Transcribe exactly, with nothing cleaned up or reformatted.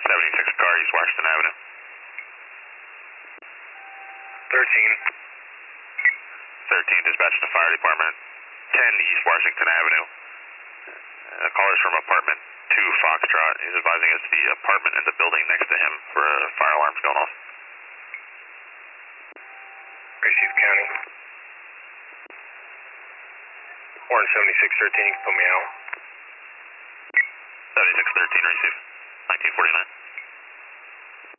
seventy-six car, East Washington Avenue. thirteen. thirteen, dispatch to the fire department. ten East Washington Avenue. Uh, caller's from apartment two Foxtrot. He's advising us the apartment in the building next to him for uh, fire alarms going off. Receive County. Warren seventy-six thirteen, you can put me out. seventy-six thirteen, receive. nineteen forty-nine.